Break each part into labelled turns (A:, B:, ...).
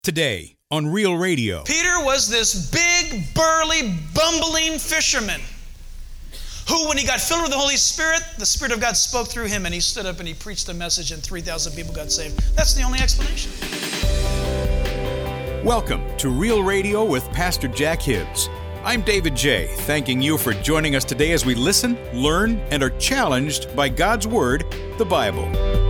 A: Today on Real Radio.
B: Peter was this big, burly, bumbling fisherman who, when he got filled with the Holy Spirit, the Spirit of God spoke through him and he stood up and he preached a message and 3,000 people got saved. That's the only explanation.
A: Welcome to Real Radio with Pastor Jack Hibbs. I'm David J., thanking you for joining us today as we listen, learn, and are challenged by God's Word, the Bible.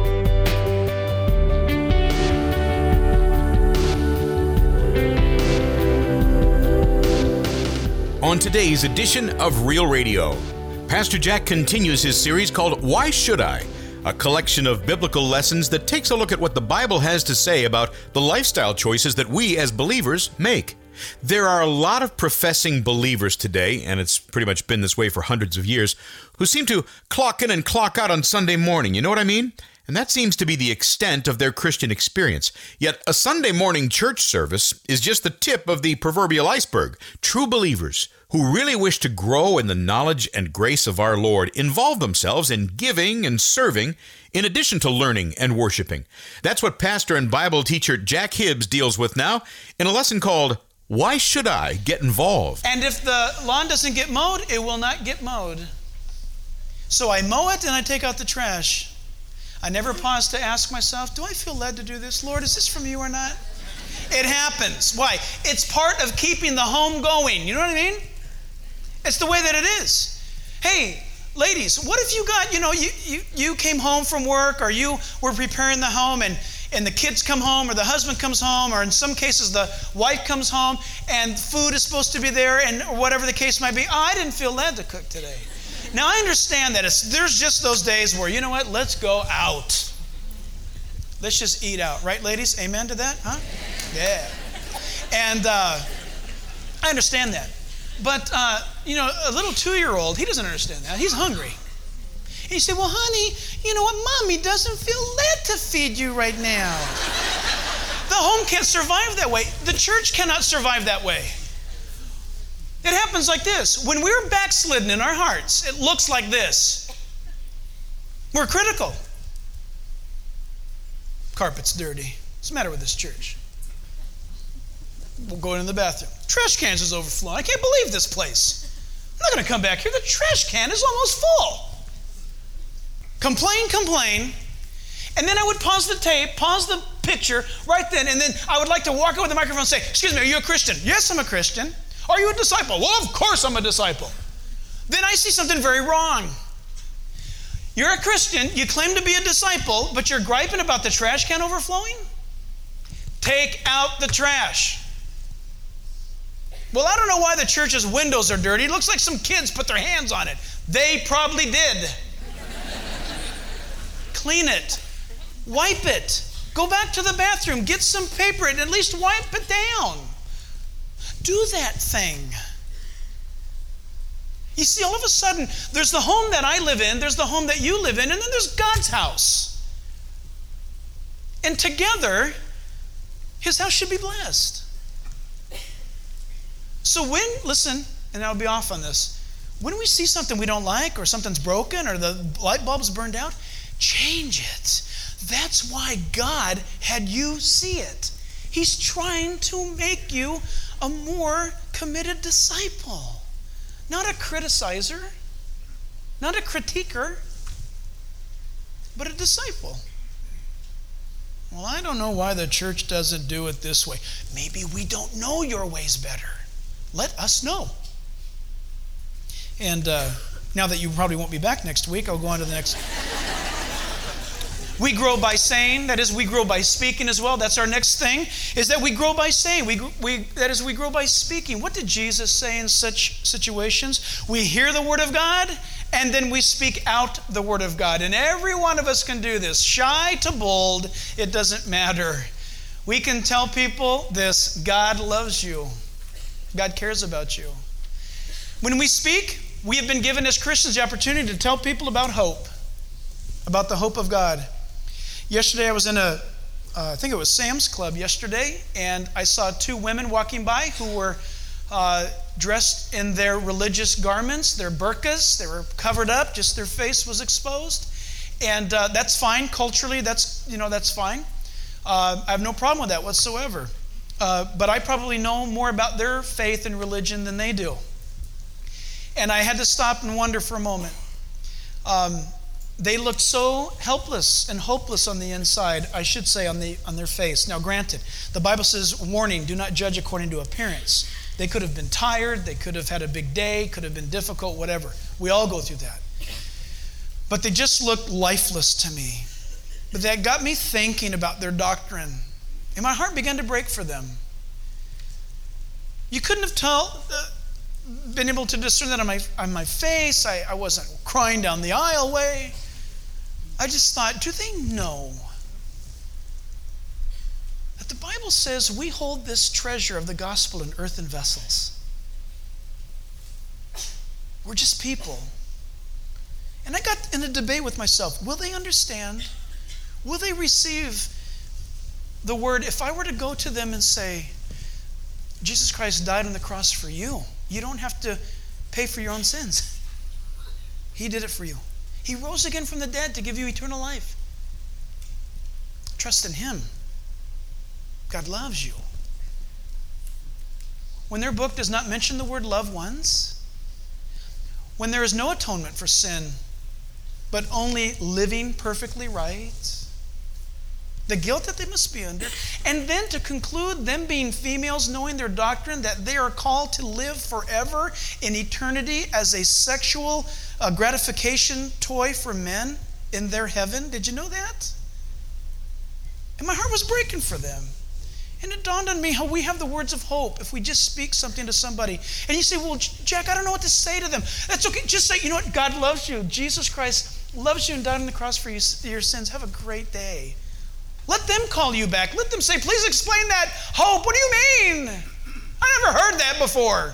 A: On today's edition of Real Radio, Pastor Jack continues his series called Why Should I? A collection of biblical lessons that takes a look at what the Bible has to say about the lifestyle choices that we as believers make. There are a lot of professing believers today, and it's pretty much been this way for hundreds of years, who seem to clock in and clock out on Sunday morning. You know what I mean? And that seems to be the extent of their Christian experience. Yet a Sunday morning church service is just the tip of the proverbial iceberg. True believers who really wish to grow in the knowledge and grace of our Lord involve themselves in giving and serving in addition to learning and worshiping. That's what pastor and Bible teacher Jack Hibbs deals with now in a lesson called Why Should I Get Involved?
B: And if the lawn doesn't get mowed, it will not get mowed. So I mow it and I take out the trash. I never pause to ask myself, do I feel led to do this? Lord, is this from you or not? It happens. Why? It's part of keeping the home going. You know what I mean? It's the way that it is. Hey, ladies, what if you got, you came home from work or you were preparing the home and the kids come home or the husband comes home or in some cases the wife comes home and food is supposed to be there and whatever the case might be. Oh, I didn't feel led to cook today. Now, I understand that there's just those days where, you know what, let's go out. Let's just eat out. Right, ladies? Amen to that? Huh? Yeah. And I understand that. But, a little 2-year-old, he doesn't understand that. He's hungry. And you say, well, honey, you know what? Mommy doesn't feel led to feed you right now. The home can't survive that way. The church cannot survive that way. It happens like this. When we're backslidden in our hearts, it looks like this. We're critical. Carpet's dirty. What's the matter with this church? We'll go into the bathroom. Trash cans is overflowing. I can't believe this place. I'm not going to come back here. The trash can is almost full. Complain. And then I would pause the tape, pause the picture right then, and then I would like to walk out with the microphone and say, excuse me, are you a Christian? Yes, I'm a Christian. Are you a disciple? Well, of course I'm a disciple. Then I see something very wrong. You're a Christian, you claim to be a disciple, but you're griping about the trash can overflowing? Take out the trash. Well, I don't know why the church's windows are dirty. It looks like some kids put their hands on it. They probably did. Clean it. Wipe it. Go back to the bathroom. Get some paper and at least wipe it down. Do that thing. You see, all of a sudden, there's the home that I live in, there's the home that you live in, and then there's God's house. And together, His house should be blessed. So listen, and I'll be off on this, when we see something we don't like, or something's broken, or the light bulb's burned out, change it. That's why God had you see it. He's trying to make you a more committed disciple. Not a criticizer, not a critiquer, but a disciple. Well, I don't know why the church doesn't do it this way. Maybe we don't know your ways better. Let us know. And now that you probably won't be back next week, I'll go on to the next. We grow by saying, that is, we grow by speaking as well. That's our next thing, is that we grow by saying. We grow by speaking. What did Jesus say in such situations? We hear the Word of God, and then we speak out the Word of God. And every one of us can do this. Shy to bold, it doesn't matter. We can tell people this: God loves you. God cares about you. When we speak, we have been given as Christians the opportunity to tell people about hope, about the hope of God. Yesterday I was in I think it was Sam's Club yesterday, and I saw 2 women walking by who were dressed in their religious garments, their burqas. They were covered up, just their face was exposed. And that's fine. Culturally, that's fine. I have no problem with that whatsoever. but I probably know more about their faith and religion than they do. And I had to stop and wonder for a moment. They looked so helpless and hopeless on the inside, I should say on their face. Now granted, the Bible says, warning, do not judge according to appearance. They could have been tired, they could have had a big day, could have been difficult, whatever. We all go through that. But they just looked lifeless to me. But that got me thinking about their doctrine. And my heart began to break for them. You couldn't have been able to discern that on my face. I wasn't crying down the aisleway. I just thought, do they know that the Bible says we hold this treasure of the gospel in earthen vessels? We're just people. And I got in a debate with myself. Will they understand? Will they receive the word? If I were to go to them and say, Jesus Christ died on the cross for you. You don't have to pay for your own sins. He did it for you. He rose again from the dead to give you eternal life. Trust in Him. God loves you. When their book does not mention the word loved ones, when there is no atonement for sin, but only living perfectly right, the guilt that they must be under, and then to conclude, them being females, knowing their doctrine, that they are called to live forever in eternity as a sexual gratification toy for men in their heaven. Did you know that? And my heart was breaking for them. And it dawned on me how we have the words of hope if we just speak something to somebody. And you say, well, Jack, I don't know what to say to them. That's okay. Just say, you know what? God loves you. Jesus Christ loves you and died on the cross for your sins. Have a great day. Let them call you back. Let them say, please explain that hope. What do you mean? I never heard that before.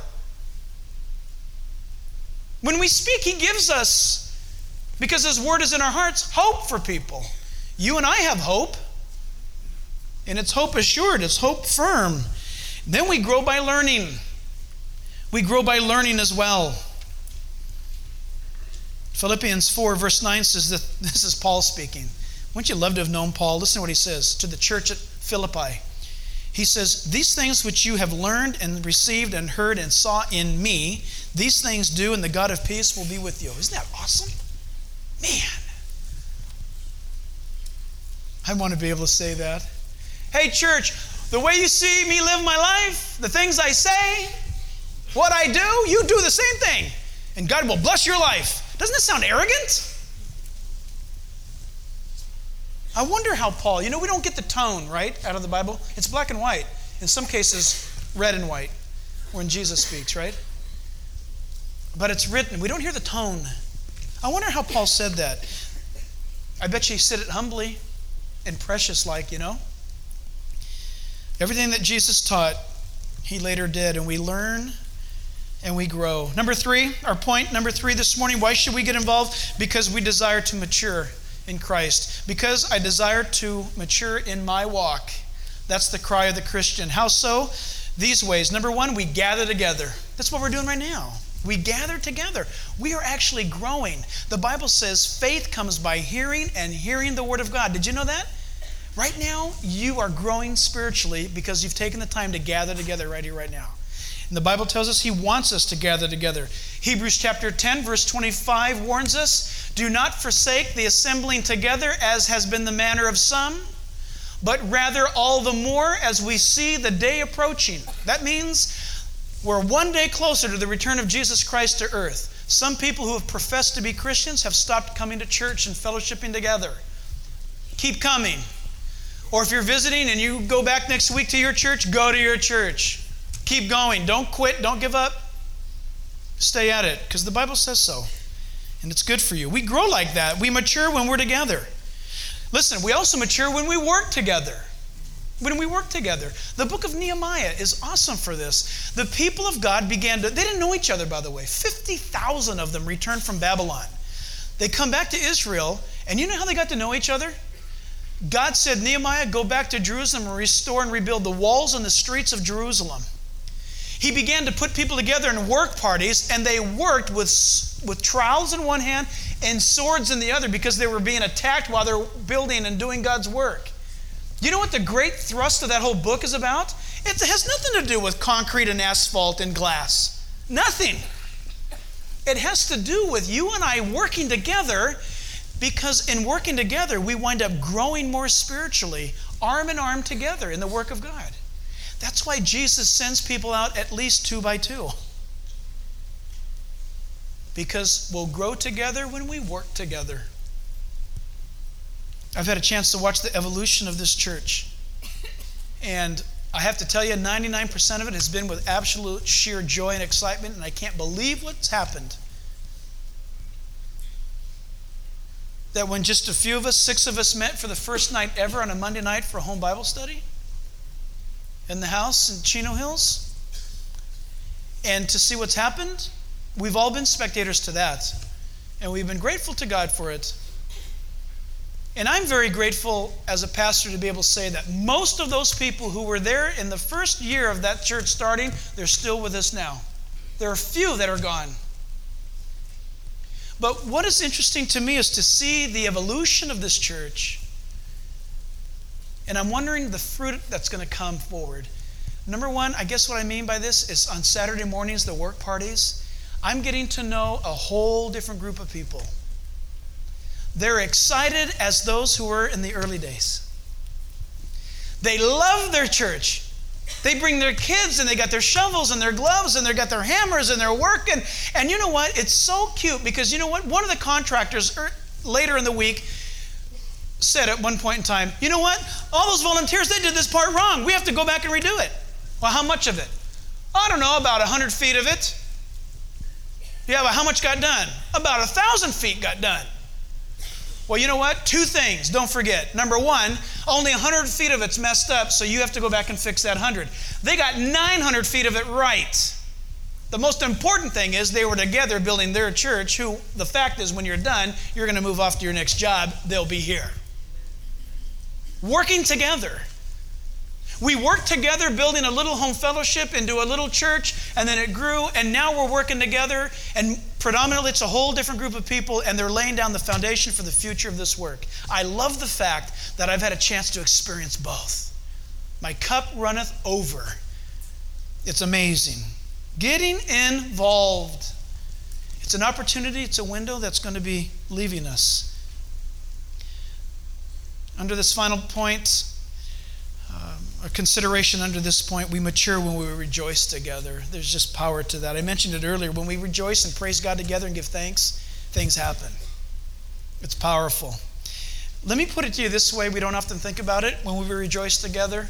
B: When we speak, He gives us, because His word is in our hearts, hope for people. You and I have hope. And it's hope assured. It's hope firm. Then we grow by learning. We grow by learning as well. Philippians 4 verse 9 says that this is Paul speaking. Wouldn't you love to have known Paul? Listen to what he says to the church at Philippi. He says, these things which you have learned and received and heard and saw in me, these things do, and the God of peace will be with you. Isn't that awesome? Man. I want to be able to say that. Hey, church, the way you see me live my life, the things I say, what I do, you do the same thing. And God will bless your life. Doesn't that sound arrogant? I wonder how Paul, we don't get the tone, right, out of the Bible. It's black and white. In some cases, red and white, when Jesus speaks, right? But it's written. We don't hear the tone. I wonder how Paul said that. I bet you he said it humbly and precious-like, Everything that Jesus taught, He later did, and we learn and we grow. Number 3, our point number 3 this morning, why should we get involved? Because we desire to mature in Christ. Because I desire to mature in my walk. That's the cry of the Christian. How so? These ways. Number 1, we gather together. That's what we're doing right now. We gather together. We are actually growing. The Bible says faith comes by hearing, and hearing the Word of God. Did you know that? Right now, you are growing spiritually because you've taken the time to gather together right here, right now. And the Bible tells us He wants us to gather together. Hebrews chapter 10, verse 25 warns us, do not forsake the assembling together as has been the manner of some, but rather all the more as we see the day approaching. That means we're one day closer to the return of Jesus Christ to earth. Some people who have professed to be Christians have stopped coming to church and fellowshipping together. Keep coming. Or if you're visiting and you go back next week to your church, go to your church. Keep going. Don't quit. Don't give up. Stay at it, because the Bible says so. And it's good for you. We grow like that. We mature when we're together. Listen, we also mature when we work together. When we work together. The book of Nehemiah is awesome for this. The people of God they didn't know each other, by the way. 50,000 of them returned from Babylon. They come back to Israel, and you know how they got to know each other? God said, Nehemiah, go back to Jerusalem and restore and rebuild the walls and the streets of Jerusalem. He began to put people together in work parties, and they worked with trowels in one hand and swords in the other because they were being attacked while they're building and doing God's work. You know what the great thrust of that whole book is about? It has nothing to do with concrete and asphalt and glass. Nothing. It has to do with you and I working together, because in working together, we wind up growing more spiritually, arm in arm together in the work of God. That's why Jesus sends people out at least 2 by 2. Because we'll grow together when we work together. I've had a chance to watch the evolution of this church. And I have to tell you, 99% of it has been with absolute sheer joy and excitement, and I can't believe what's happened. That when just a few of us, 6 of us, met for the first night ever on a Monday night for a home Bible study in the house in Chino Hills, and to see what's happened, we've all been spectators to that, and we've been grateful to God for it. And I'm very grateful as a pastor to be able to say that most of those people who were there in the first year of that church starting, they're still with us now. There are few that are gone. But what is interesting to me is to see the evolution of this church. And I'm wondering the fruit that's going to come forward. Number one, I guess what I mean by this is on Saturday mornings, the work parties, I'm getting to know a whole different group of people. They're excited as those who were in the early days. They love their church. They bring their kids and they got their shovels and their gloves and they got their hammers and they're working. And you know what? It's so cute because you know what? One of the contractors later in the week said at one point in time, you know what? All those volunteers, they did this part wrong. We have to go back and redo it. Well, how much of it? I don't know, about 100 feet of it. Yeah, but how much got done? About 1,000 feet got done. Well, you know what? 2 things, don't forget. Number one, only 100 feet of it's messed up, so you have to go back and fix that 100. They got 900 feet of it right. The most important thing is they were together building their church, who the fact is when you're done, you're going to move off to your next job. They'll be here. Working together. We worked together building a little home fellowship into a little church, and then it grew, and now we're working together, and predominantly it's a whole different group of people, and they're laying down the foundation for the future of this work. I love the fact that I've had a chance to experience both. My cup runneth over. It's amazing. Getting involved. It's an opportunity, it's a window that's going to be leaving us. Under this final point, a consideration under this point, we mature when we rejoice together. There's just power to that. I mentioned it earlier. When we rejoice and praise God together and give thanks, things happen. It's powerful. Let me put it to you this way. We don't often think about it when we rejoice together.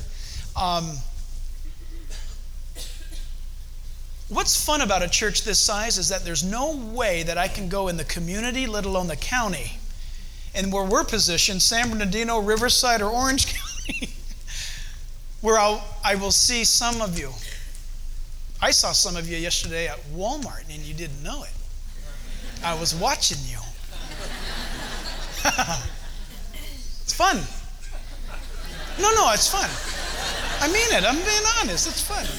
B: What's fun about a church this size is that there's no way that I can go in the community, let alone the county, and where we're positioned, San Bernardino, Riverside, or Orange County, where I will see some of you. I saw some of you yesterday at Walmart, and you didn't know it. I was watching you. It's fun. No, it's fun. I mean it. I'm being honest. It's fun.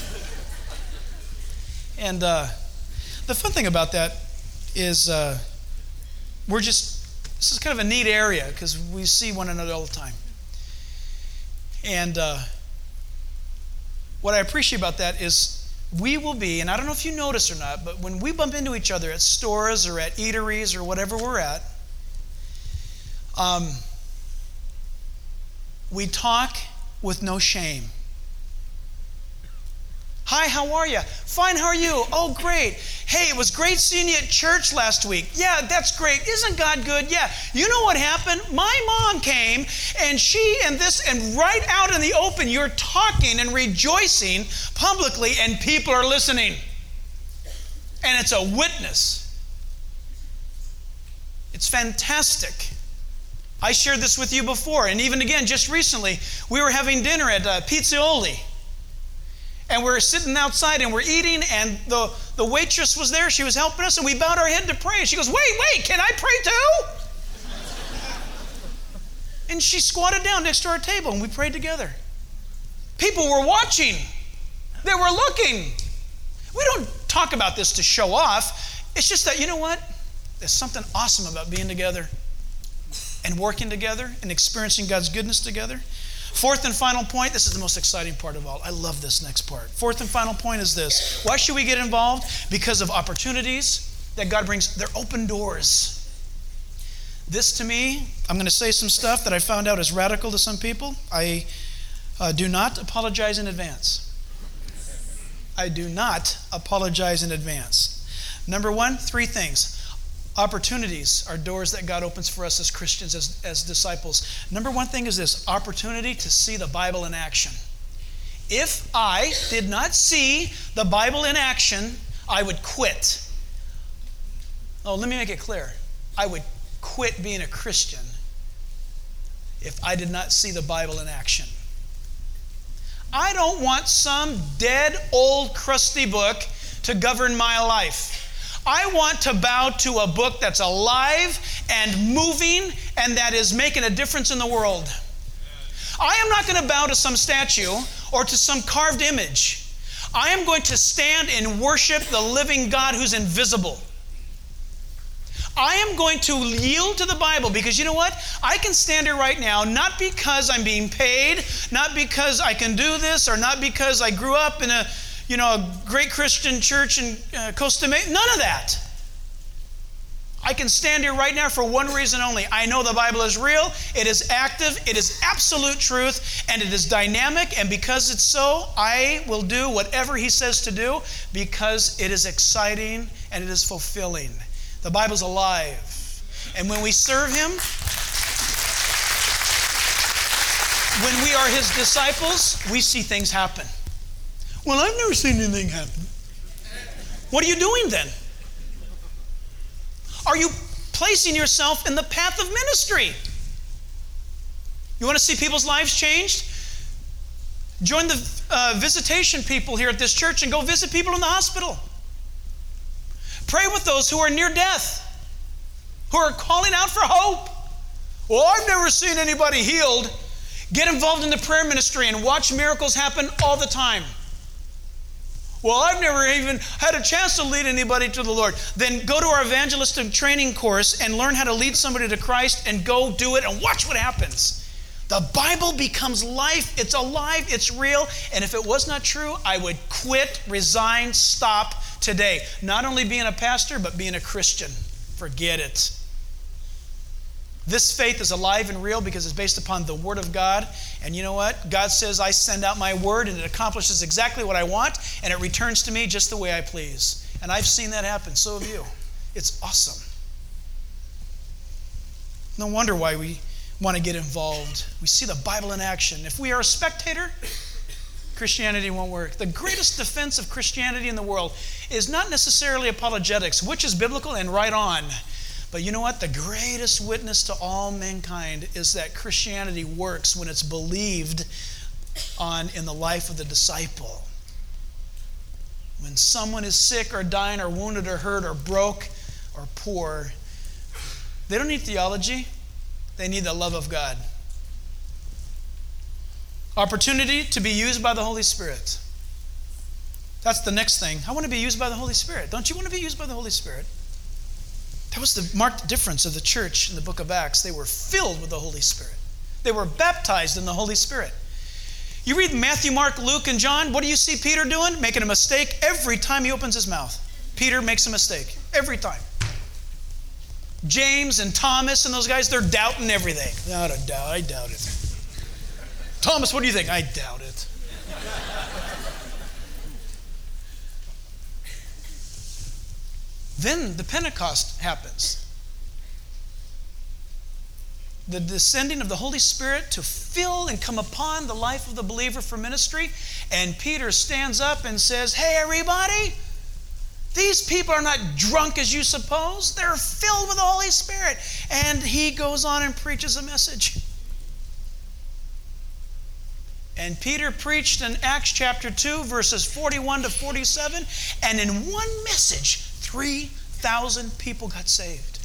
B: And the fun thing about that is this is kind of a neat area because we see one another all the time. And what I appreciate about that is we will be, and I don't know if you notice or not, but when we bump into each other at stores or at eateries or whatever we're at, we talk with no shame. Hi, how are you? Fine, how are you? Oh, great. Hey, it was great seeing you at church last week. Yeah, that's great. Isn't God good? Yeah. You know what happened? My mom came, and she and this, and right out in the open, you're talking and rejoicing publicly, and people are listening. And it's a witness. It's fantastic. I shared this with you before, and even again, just recently, we were having dinner at Pizzioli. And we're sitting outside and we're eating, and the waitress was there. She was helping us, and we bowed our head to pray. And she goes, wait, can I pray too? And she squatted down next to our table, and we prayed together. People were watching. They were looking. We don't talk about this to show off. It's just that, you know what? There's something awesome about being together and working together and experiencing God's goodness together. Fourth and final point, this is the most exciting part of all. I love this next part. Fourth and final point is this. Why should we get involved? Because of opportunities that God brings. They're open doors. This to me, I'm going to say some stuff that I found out is radical to some people. I do not apologize in advance. I do not apologize in advance. Number one, 3 things. Opportunities are doors that God opens for us as Christians, as disciples. Number one thing is this, opportunity to see the Bible in action. If I did not see the Bible in action, I would quit. Oh, let me make it clear. I would quit being a Christian if I did not see the Bible in action. I don't want some dead, old, crusty book to govern my life. I want to bow to a book that's alive and moving and that is making a difference in the world. I am not going to bow to some statue or to some carved image. I am going to stand and worship the living God who's invisible. I am going to yield to the Bible because you know what? I can stand here right now not because I'm being paid, not because I can do this, or not because I grew up in a great Christian church in Costa Mesa. None of that. I can stand here right now for one reason only. I know the Bible is real, it is active, it is absolute truth, and it is dynamic, and because it's so, I will do whatever He says to do because it is exciting and it is fulfilling. The Bible's alive. And when we serve Him, when we are His disciples, we see things happen. Well, I've never seen anything happen. What are you doing then? Are you placing yourself in the path of ministry? You want to see people's lives changed? Join the visitation people here at this church and go visit people in the hospital. Pray with those who are near death, who are calling out for hope. Well, I've never seen anybody healed. Get involved in the prayer ministry and watch miracles happen all the time. Well, I've never even had a chance to lead anybody to the Lord. Then go to our evangelistic training course and learn how to lead somebody to Christ and go do it and watch what happens. The Bible becomes life. It's alive. It's real. And if it was not true, I would quit, resign, stop today. Not only being a pastor, but being a Christian. Forget it. This faith is alive and real because it's based upon the Word of God. And you know what? God says, I send out my Word and it accomplishes exactly what I want and it returns to me just the way I please. And I've seen that happen. So have you. It's awesome. No wonder why we want to get involved. We see the Bible in action. If we are a spectator, Christianity won't work. The greatest defense of Christianity in the world is not necessarily apologetics, which is biblical and right on. But you know what? The greatest witness to all mankind is that Christianity works when it's believed on in the life of the disciple. When someone is sick or dying or wounded or hurt or broke or poor, they don't need theology. They need the love of God. Opportunity to be used by the Holy Spirit. That's the next thing. I want to be used by the Holy Spirit. Don't you want to be used by the Holy Spirit? That was the marked difference of the church in the book of Acts. They were filled with the Holy Spirit. They were baptized in the Holy Spirit. You read Matthew, Mark, Luke, and John, what do you see Peter doing? Making a mistake every time he opens his mouth. Peter makes a mistake every time. James and Thomas and those guys, they're doubting everything. I doubt it. Thomas, what do you think? I doubt it. Then the Pentecost happens. The descending of the Holy Spirit to fill and come upon the life of the believer for ministry. And Peter stands up and says, hey, everybody, these people are not drunk as you suppose. They're filled with the Holy Spirit. And he goes on and preaches a message. And Peter preached in Acts chapter 2, verses 41 to 47. And in one message, 3,000 people got saved.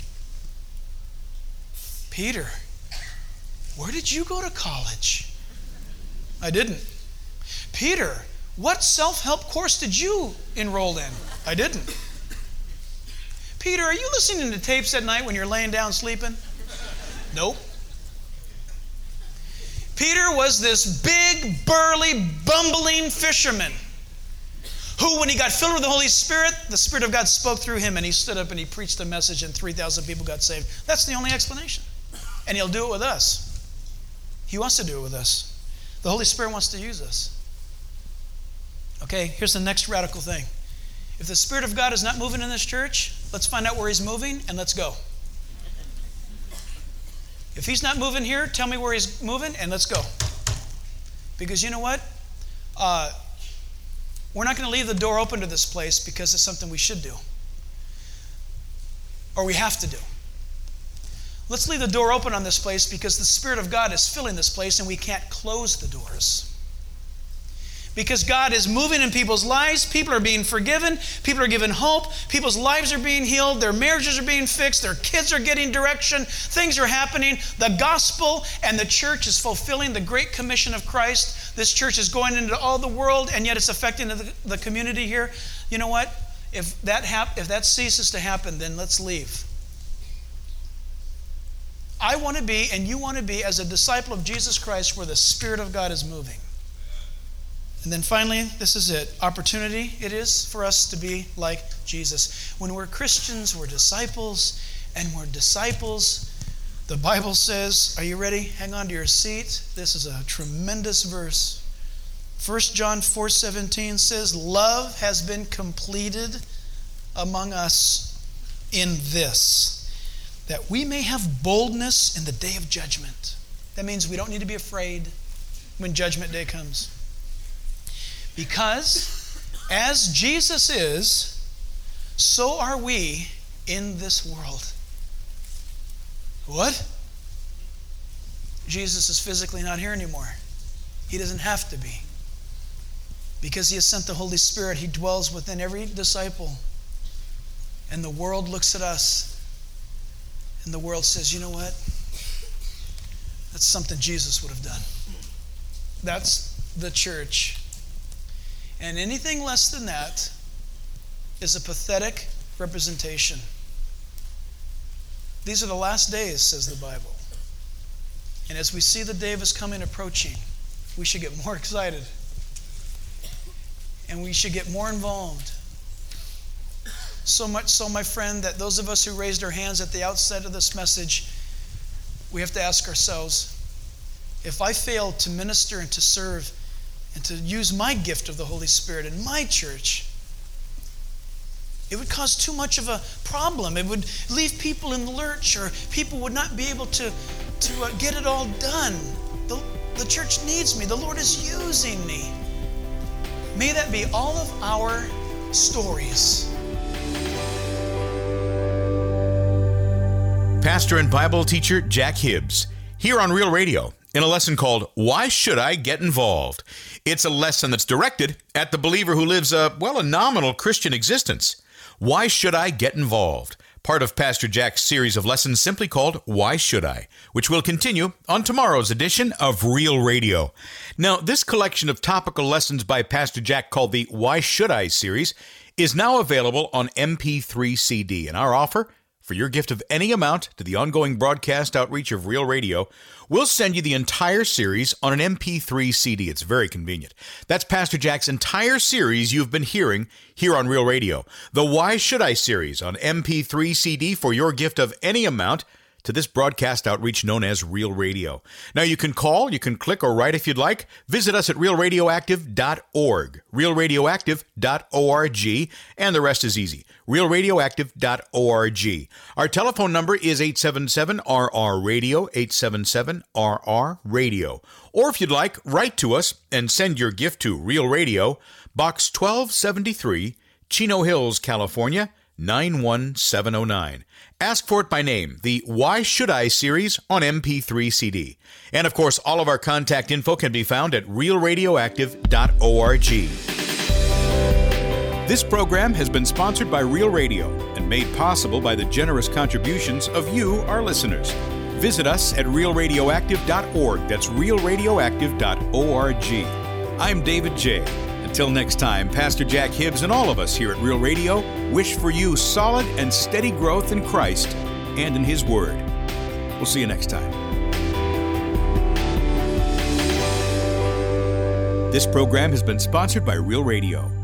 B: Peter, where did you go to college? I didn't. Peter, what self-help course did you enroll in? I didn't. Peter, are you listening to tapes at night when you're laying down sleeping? Nope. Peter was this big, burly, bumbling fisherman who, when he got filled with the Holy Spirit, the Spirit of God spoke through him, and he stood up and he preached a message, and 3,000 people got saved. That's the only explanation. And he'll do it with us. He wants to do it with us. The Holy Spirit wants to use us. Okay, here's the next radical thing. If the Spirit of God is not moving in this church, let's find out where He's moving and let's go. If He's not moving here, tell me where He's moving and let's go. Because you know what? We're not going to leave the door open to this place because it's something we should do. Or we have to do. Let's leave the door open on this place because the Spirit of God is filling this place and we can't close the doors. Because God is moving in people's lives. People are being forgiven. People are given hope. People's lives are being healed. Their marriages are being fixed. Their kids are getting direction. Things are happening. The gospel and the church is fulfilling the great commission of Christ. This church is going into all the world, and yet it's affecting the community here. You know what? If that ceases to happen, then let's leave. I want to be, and you want to be, as a disciple of Jesus Christ, where the Spirit of God is moving. And then finally, this is it. Opportunity it is for us to be like Jesus. When we're Christians, we're disciples. And we're disciples, the Bible says, are you ready? Hang on to your seat. This is a tremendous verse. 1 John 4:17 says, love has been completed among us in this, that we may have boldness in the day of judgment. That means we don't need to be afraid when judgment day comes. Because as Jesus is, so are we in this world. What? Jesus is physically not here anymore. He doesn't have to be. Because He has sent the Holy Spirit, He dwells within every disciple. And the world looks at us, and the world says, you know what? That's something Jesus would have done. That's the church. And anything less than that is a pathetic representation. These are the last days, says the Bible. And as we see the day of His coming approaching, we should get more excited. And we should get more involved. So much so, my friend, that those of us who raised our hands at the outset of this message, we have to ask ourselves, if I fail to minister and to serve and to use my gift of the Holy Spirit in my church, it would cause too much of a problem. It would leave people in the lurch, or people would not be able to get it all done. The church needs me. The Lord is using me. May that be all of our stories.
A: Pastor and Bible teacher Jack Hibbs, here on Real Radio, in a lesson called Why Should I Get Involved? It's a lesson that's directed at the believer who lives a nominal Christian existence. Why should I get involved? Part of Pastor Jack's series of lessons simply called Why Should I?, which will continue on tomorrow's edition of Real Radio. Now, this collection of topical lessons by Pastor Jack called the Why Should I series is now available on MP3 CD, and our offer for your gift of any amount to the ongoing broadcast outreach of Real Radio, we'll send you the entire series on an MP3 CD. It's very convenient. That's Pastor Jack's entire series you've been hearing here on Real Radio. The Why Should I series on MP3 CD for your gift of any amount to this broadcast outreach known as Real Radio. Now, you can call, you can click, or write if you'd like. Visit us at realradioactive.org, realradioactive.org, and the rest is easy, realradioactive.org. Our telephone number is 877-RR-RADIO, 877-RR-RADIO. Or if you'd like, write to us and send your gift to Real Radio, Box 1273, Chino Hills, California, 91709. Ask for it by name, the Why Should I series on MP3 CD. And of course, all of our contact info can be found at realradioactive.org. This program has been sponsored by Real Radio and made possible by the generous contributions of you, our listeners. Visit us at realradioactive.org. That's realradioactive.org. I'm David J. Until next time, Pastor Jack Hibbs and all of us here at Real Radio wish for you solid and steady growth in Christ and in His Word. We'll see you next time. This program has been sponsored by Real Radio.